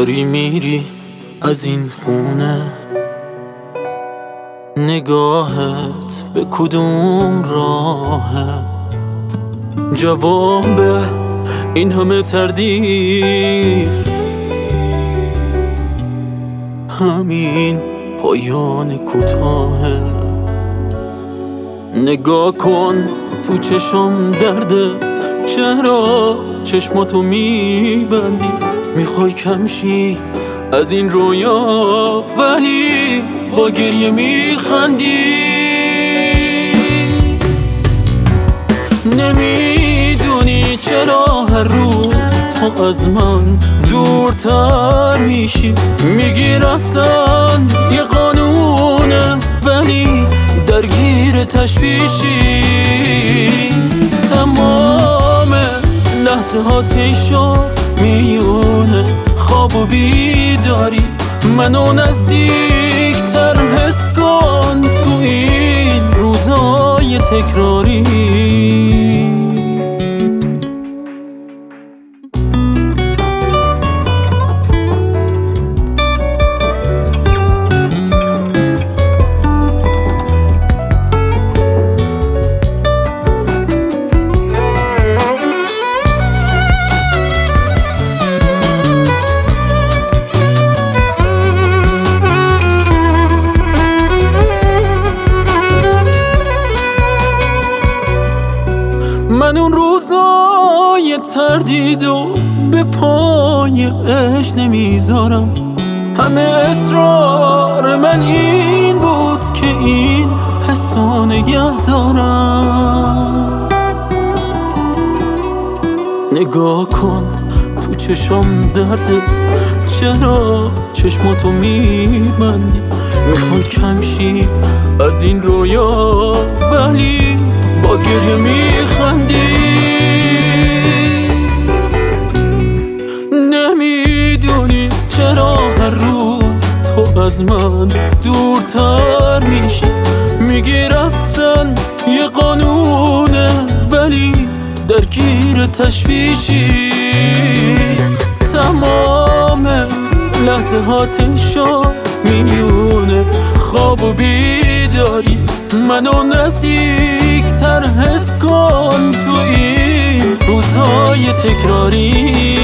داری میری از این خونه، نگاهت به کدوم راهه؟ جواب این همه تردید همین پایان کوتاهه. نگاه کن تو چشم درده، چرا چشماتو میبندی؟ میخوای کمشی از این رویا ولی با گریه میخندی. نمیدونی چرا هر روز تو از من دورتر میشی. میگی رفتن یه قانونه ولی درگیر تشویشی. تمام لحظه ها شد میونه خواب و بیداری. منو نزدیک تر حس کن تو این روزای تکراری. من اون روزای تردیدو به پای عشق نمیذارم. همه اصرار من این بود که این حسو نگه دارم. نگاه کن تو چشم درده، چرا چشماتو میبندی؟ میخوای کمشی از این رویا ولی با گریه میخندی. نمیدونی چرا هر روز تو از من دورتر میشی. میگی رفتن یه قانونه ولی درگیر تشویشی. تمام لحظه ها شد میونه خواب و بیداری. منو نزدیک تر حس کن تو این روزای تکراری.